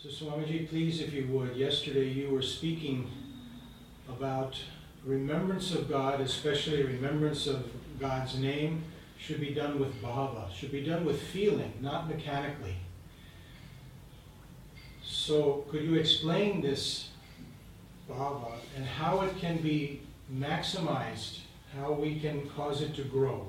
So Swamiji, please, if you would, yesterday you were speaking about remembrance of God, especially remembrance of God's name, should be done with bhava, should be done with feeling, not mechanically. So could you explain this bhava and how it can be maximized, how we can cause it to grow?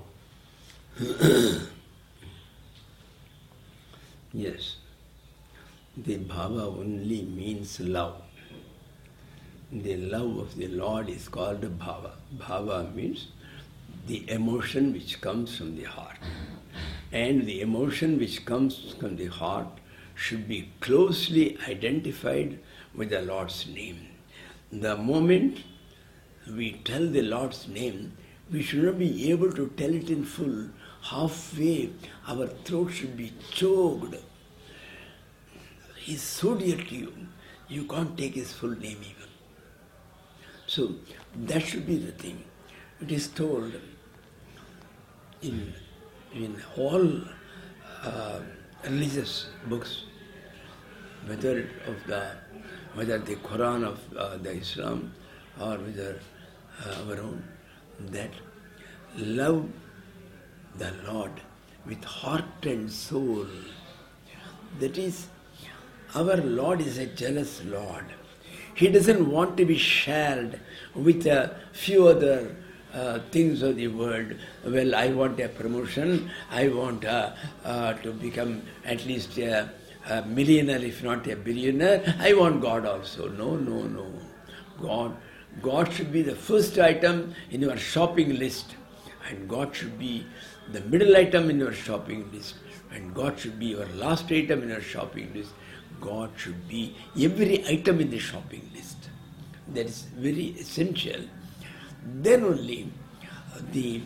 Yes. The bhava only means love. The love of the Lord is called bhava. Bhava means the emotion which comes from the heart. And the emotion which comes from the heart should be closely identified with the Lord's name. The moment we tell the Lord's name, we should not be able to tell it in full. Halfway, our throat should be choked. He's so dear to you, you can't take his full name even. So, that should be the thing. It is told in all religious books, whether the Quran of the Islam or whether our own, that love the Lord with heart and soul. That is, our Lord is a jealous Lord. He doesn't want to be shared with a few other things of the world. Well, I want a promotion, I want to become at least a millionaire, if not a billionaire. I want God also. No. God should be the first item in your shopping list, and God should be the middle item in your shopping list, and God should be your last item in your shopping list. God should be every item in the shopping list. That is very essential. Then only the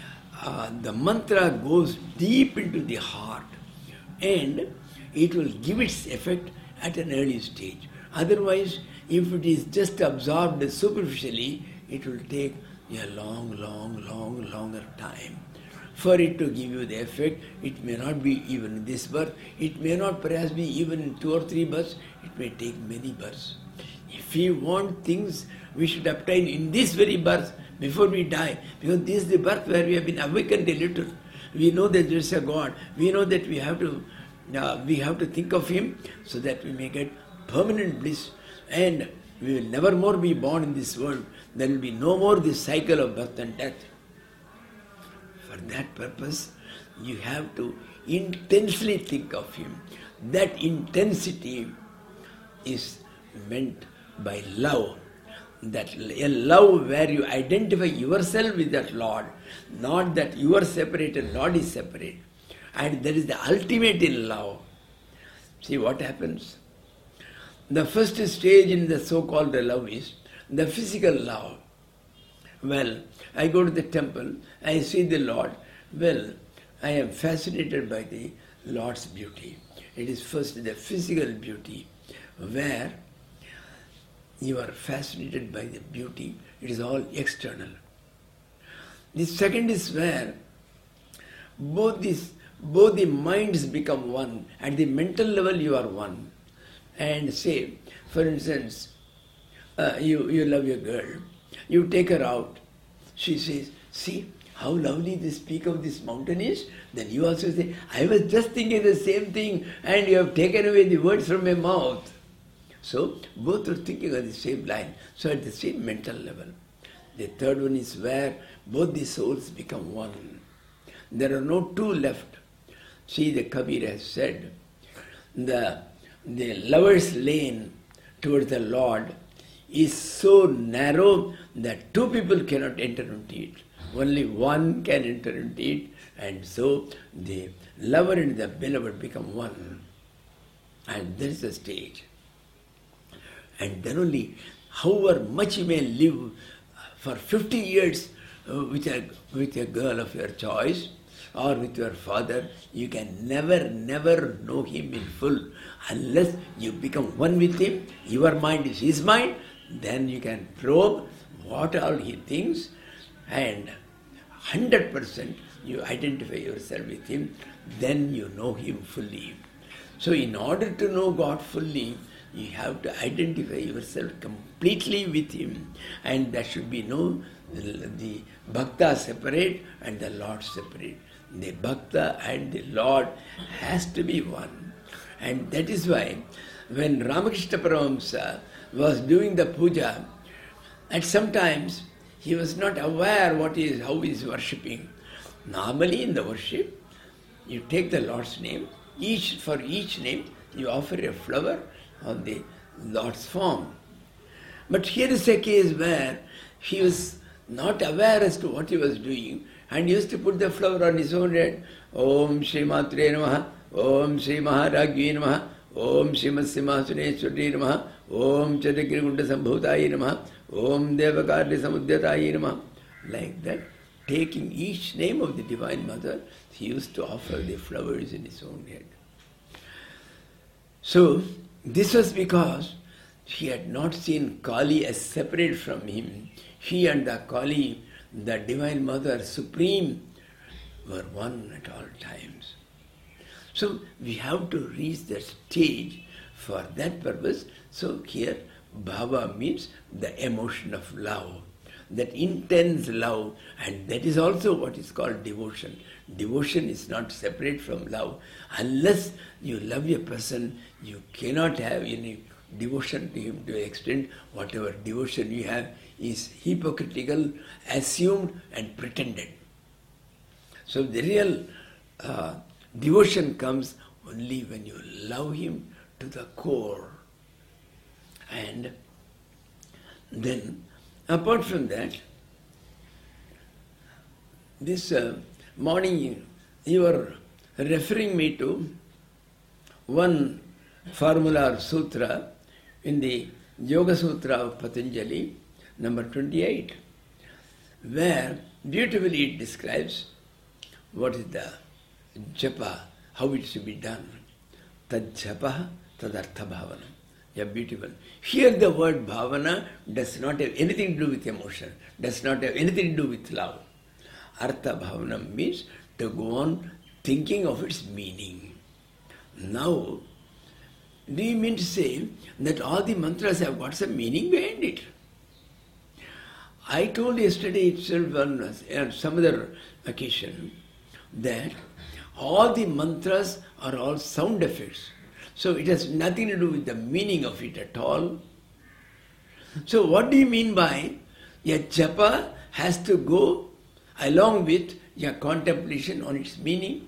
mantra goes deep into the heart, and it will give its effect at an early stage. Otherwise, if it is just absorbed superficially, it will take a longer time for it to give you the effect. It may not be even in this birth, it may not perhaps be even in 2 or 3 births, it may take many births. If we want things, we should obtain in this very birth before we die, because this is the birth where we have been awakened a little. We know that there is a God, we know that we have to think of Him so that we may get permanent bliss, and we will never more be born in this world. There will be no more this cycle of birth and death. For that purpose, you have to intensely think of Him. That intensity is meant by love. That a love where you identify yourself with that Lord, not that you are separate and Lord is separate. And that is the ultimate in love. See what happens? The first stage in the so-called love is the physical love. Well, I go to the temple, I see the Lord. Well, I am fascinated by the Lord's beauty. It is first the physical beauty, where you are fascinated by the beauty. It is all external. The second is where both the minds become one. At the mental level, you are one. And say, for instance, you love your girl. You take her out. She says, see how lovely this peak of this mountain is. Then you also say, I was just thinking the same thing, and you have taken away the words from my mouth. So both are thinking on the same line. So at the same mental level. The third one is where both the souls become one. There are no two left. See, the Kabir has said, the lover's lane towards the Lord is so narrow that 2 people cannot enter into it. Only one can enter into it, and so the lover and the beloved become one. And there is a stage. And then only, however much you may live for 50 years with a girl of your choice, or with your father, you can never know him in full unless you become one with him. Your mind is his mind. Then you can probe what all he thinks, and 100% you identify yourself with him. Then you know him fully. So in order to know God fully, you have to identify yourself completely with Him, and there should be no the Bhakta separate and the Lord separate. The Bhakta and the Lord has to be one. And that is why when Ramakrishna Paramahamsa was doing the puja, at sometimes he was not aware how he is worshipping. Normally in the worship, you take the Lord's name, for each name you offer a flower on the Lord's form. But here is a case where he was not aware as to what he was doing, and he used to put the flower on his own head. Om Shri Matre Namaha, Om Shri Maharagvi Namaha, Om Shri Simhasuneshwari Namaha, Om Chadagirigunda Sambhutayi Namaha, Om Devakarya Samudyatayi Namaha. Like that, taking each name of the Divine Mother, he used to offer the flowers in his own head. So, this was because he had not seen Kali as separate from him. He and the Kali, the Divine Mother, Supreme, were one at all times. So we have to reach that stage for that purpose. So here, bhava means the emotion of love, that intense love, and that is also what is called devotion. Devotion is not separate from love. Unless you love a person, you cannot have any devotion to him to the extent whatever devotion you have is hypocritical, assumed and pretended. So the real devotion comes only when you love him to the core. And then, apart from that, this morning you were referring me to one formula or sutra in the Yoga Sutra of Patanjali, number 28, where beautifully it describes what is the japa, how it should be done. Tad japa, tad artha bhavana. Yeah, beautiful. Here the word bhavana does not have anything to do with emotion, does not have anything to do with love. Artha bhavana means to go on thinking of its meaning. Now, do you mean to say that all the mantras have got some meaning behind it? I told yesterday itself on some other occasion that all the mantras are all sound effects. So it has nothing to do with the meaning of it at all. So what do you mean by a japa has to go along with your contemplation on its meaning?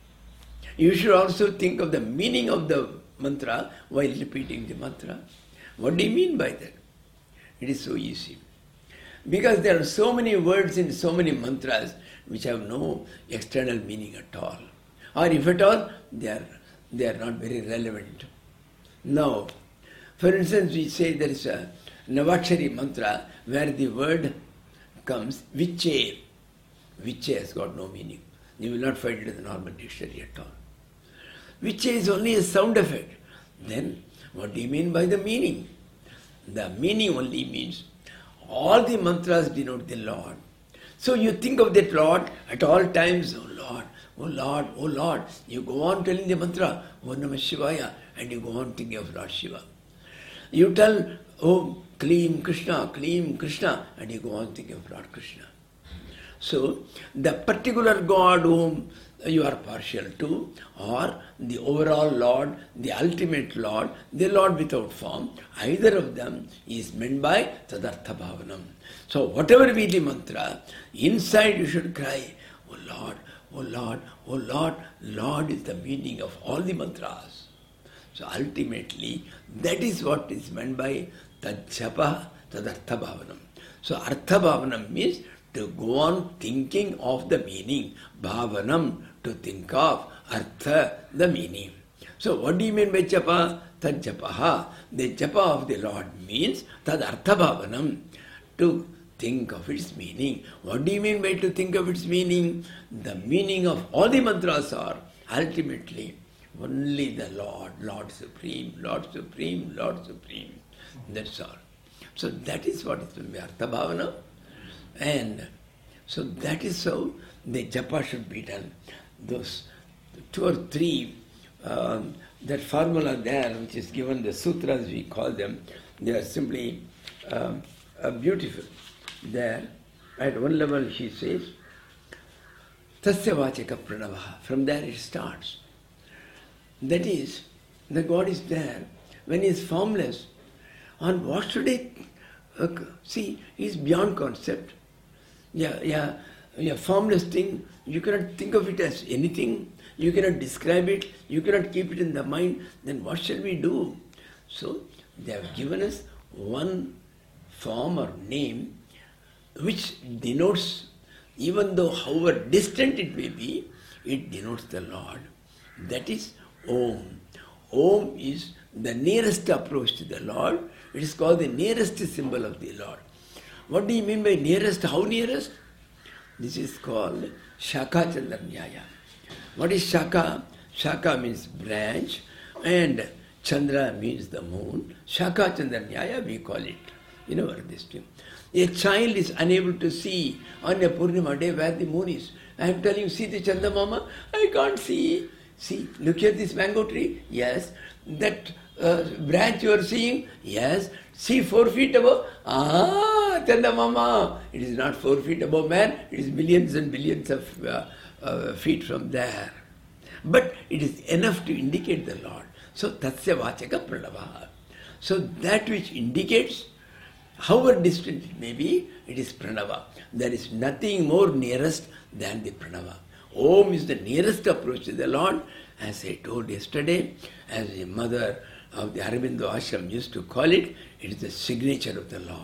You should also think of the meaning of the mantra while repeating the mantra. What do you mean by that? It is so easy. Because there are so many words in so many mantras which have no external meaning at all. Or if at all, they are not very relevant. Now, for instance, we say there is a Navakshari mantra where the word comes Viche. Viche has got no meaning. You will not find it in the normal dictionary at all. Viche is only a sound effect. Then, what do you mean by the meaning? The meaning only means all the mantras denote the Lord. So you think of that Lord at all times, oh Lord, oh Lord, oh Lord. You go on telling the mantra, Om Namah Shivaya, and you go on thinking of Lord Shiva. You tell, oh Kleem Krishna, and you go on thinking of Lord Krishna. So the particular God whom you are partial to, or the overall Lord, the ultimate Lord, the Lord without form, either of them is meant by Tadartha Bhavanam. So whatever be the mantra, inside you should cry, oh Lord, oh Lord, oh Lord. Lord is the meaning of all the mantras. So ultimately, that is what is meant by Tajjapa Tadartha Bhavanam. So Artha Bhavanam means to go on thinking of the meaning. Bhavanam, to think of. Artha, the meaning. So what do you mean by japa? Tad japaha. The japa of the Lord means tad artha bhavanam, to think of its meaning. What do you mean by to think of its meaning? The meaning of all the mantras are ultimately only the Lord, Lord Supreme, Lord Supreme, Lord Supreme. That's all. So that is what is the artha bhavana. And so that is how the japa should be done. Those 2 or 3 that formula there, which is given, the sutras we call them, they are simply beautiful. There, at one level he says, Tasya Vachaka Pranavaha. From there it starts. That is, the God is there. When he is formless, on what should I see? He is beyond concept. Yeah, formless thing, you cannot think of it as anything, you cannot describe it, you cannot keep it in the mind, then what shall we do? So, they have given us one form or name which denotes, even though however distant it may be, it denotes the Lord. That is Om. Om is the nearest approach to the Lord. It is called the nearest symbol of the Lord. What do you mean by nearest? How nearest? This is called Shaka Chandranyaya. What is Shaka? Shaka means branch and Chandra means the moon. Shaka Chandranyaya we call it in our district. A child is unable to see on a Purnima day where the moon is. I am telling you, see the Chandamama? I can't see. See, look at this mango tree. Yes. That branch you are seeing? Yes. See 4 feet above? Chandamama. It is not 4 feet above man. It is millions and billions of feet from there. But it is enough to indicate the Lord. So, Tatsya Vachaka Pranavaha. So, that which indicates, however distant it may be, it is Pranava. There is nothing more nearest than the Pranava. Om is the nearest approach to the Lord. As I told yesterday, as the mother of the Aurobindo Ashram used to call it, it is the signature of the Lord.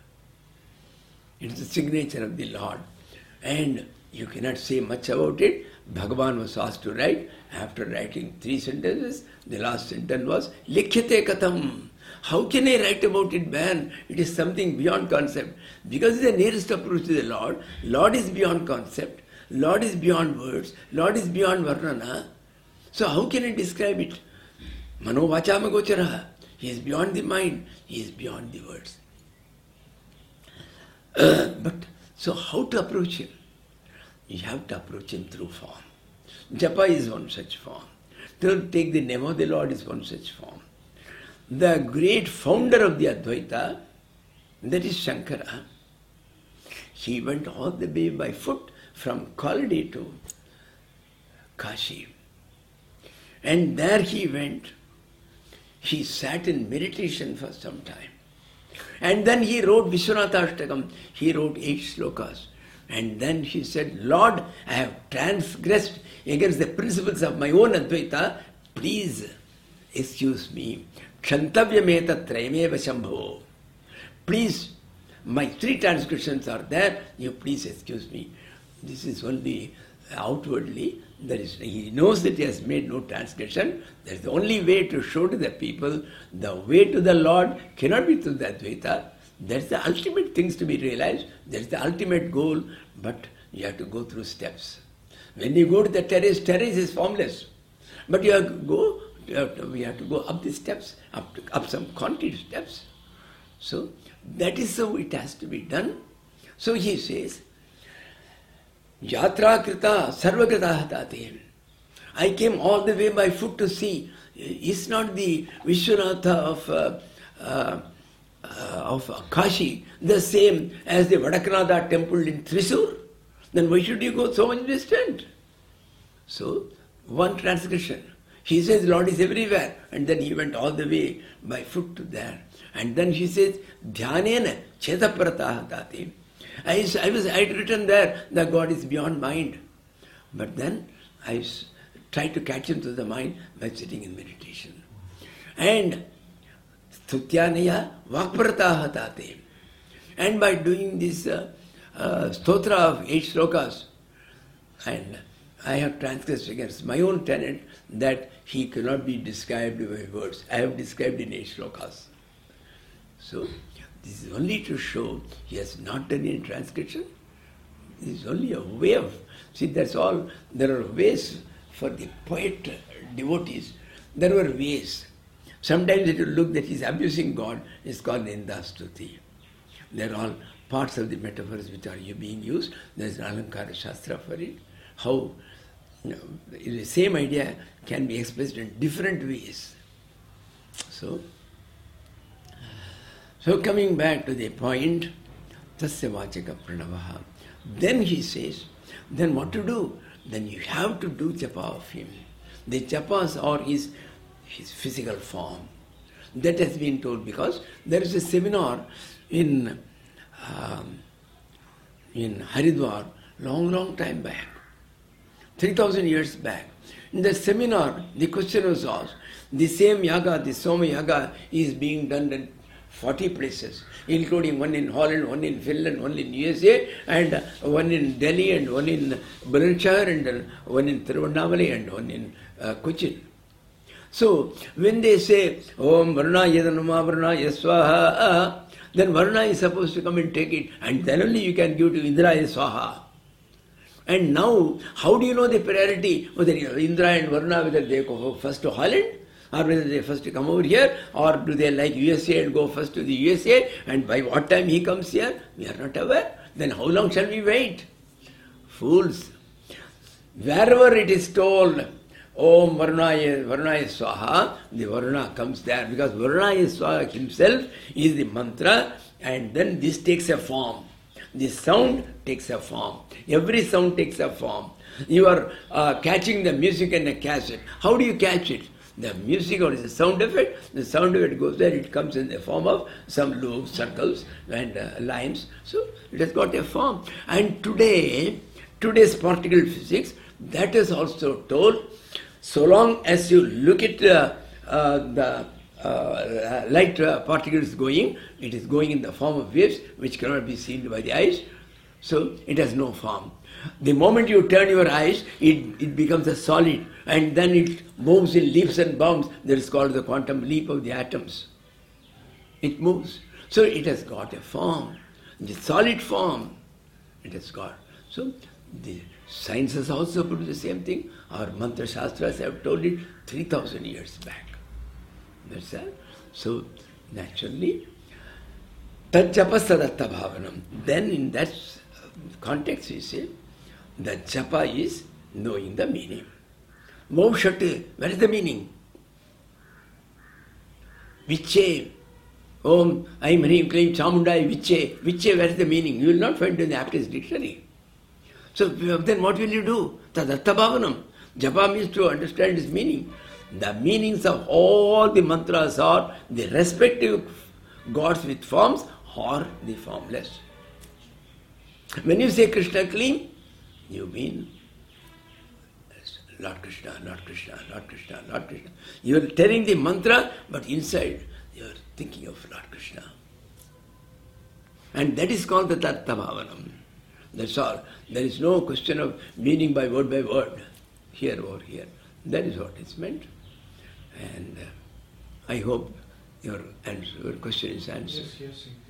It is the signature of the Lord. And you cannot say much about it. Bhagavan was asked to write. After writing 3 sentences, the last sentence was, Likhyate Katham. How can I write about it, man? It is something beyond concept. Because it is the nearest approach to the Lord. Lord is beyond concept. Lord is beyond words. Lord is beyond varnana. So how can I describe it? Mano vachama gocharaha. He is beyond the mind. He is beyond the words. But so how to approach him? You have to approach him through form. Japa is one such form. To take the name of the Lord is one such form. The great founder of the Advaita, that is Shankara, he went all the way by foot from Kaladi to Kashi. And there he went. He sat in meditation for some time. And then he wrote Vishwanatha Ashtakam. He wrote 8 slokas. And then he said, Lord, I have transgressed against the principles of my own Advaita. Please excuse me. Kshantavyameta trayameva shambho. Please, my 3 transgressions are there. You please excuse me. This is only outwardly. He knows that he has made no transgression. That is the only way to show to the people the way to the Lord cannot be through the Advaita. That's the ultimate things to be realized. That's the ultimate goal. But you have to go through steps. When you go to the terrace is formless. But we have to go up the steps, up some concrete steps. So that is how it has to be done. So he says, Yatra krita sarvagatah tate. I came all the way by foot to see. Is not the Vishwanatha of Kashi the same as the Vadakanada temple in Thrissur? Then why should you go so much distant? So, one transgression. He says Lord is everywhere. And then he went all the way by foot to there. And then he says, Dhyanena chetaparatah tate. I had written there that God is beyond mind. But then I tried to catch him to the mind by sitting in meditation. And Stutyanaya Vakparataha tate. And by doing this stotra of 8 slokas, and I have transgressed against my own tenet that he cannot be described by words. I have described in 8 slokas. So, this is only to show he has not done any transgression. This is only a way of... See, that's all. There are ways for the poet devotees. There were ways. Sometimes it will look that he is abusing God. It's called Nindastuti. They are all parts of the metaphors which are being used. There is an Alankara Shastra for it. How the same idea can be expressed in different ways. So coming back to the point, tasya vachaka pranavaha. Then he says, then what to do? Then you have to do japa of him. The japas are his physical form. That has been told because there is a seminar in Haridwar long time back, 3,000 years back. In the seminar, the question was asked, the same yaga, the Soma yaga is being done in 40 places, including one in Holland, one in Finland, one in USA, and one in Delhi, and one in Bulandshahr, and one in Tiruvannamalai, and one in Cochin. So, when they say, Om Varna Yadanuma Varna Yaswaha, then Varna is supposed to come and take it, and then only you can give to Indra Yaswaha. And now, how do you know the priority? Whether Indra and Varna, whether they go first to Holland, or whether they first come over here, or do they like USA and go first to the USA, and by what time he comes here? We are not aware. Then how long shall we wait? Fools. Wherever it is told, Om Varnaya Swaha, the Varna comes there, because Varnaya Swaha himself is the mantra, and then this takes a form. The sound takes a form. Every sound takes a form. You are catching the music in a cassette. How do you catch it? The music or the sound effect, the sound effect goes there, it comes in the form of some loops, circles and lines. So it has got a form. And today's particle physics, that is also told, so long as you look at the light particles going, it is going in the form of waves which cannot be seen by the eyes. So it has no form. The moment you turn your eyes, it becomes a solid, and then it moves in leaps and bounds. That is called the quantum leap of the atoms. It moves. So it has got a form, the solid form it has got. So the science has also put the same thing. Our mantra shastras have told it 3,000 years back. That's it. So naturally, tad japa sadatta bhavanam. Then in that context we say, the japa is knowing the meaning. Maushate, where is the meaning? Viche, Om, Aim Hrim Klim Chamundai, Viche, where is the meaning? You will not find it in the Aptist dictionary. So then what will you do? Tadatta bhavanam. Japa means to understand its meaning. The meanings of all the mantras are the respective gods with forms or the formless. When you say Krishna Klim, you mean Lord Krishna, Lord Krishna, Lord Krishna, Lord Krishna. You are telling the mantra, but inside you are thinking of Lord Krishna. And that is called the Tattva Bhavanam. That's all. There is no question of meaning by word, here or here. That is what is meant. And I hope your question is answered. Yes,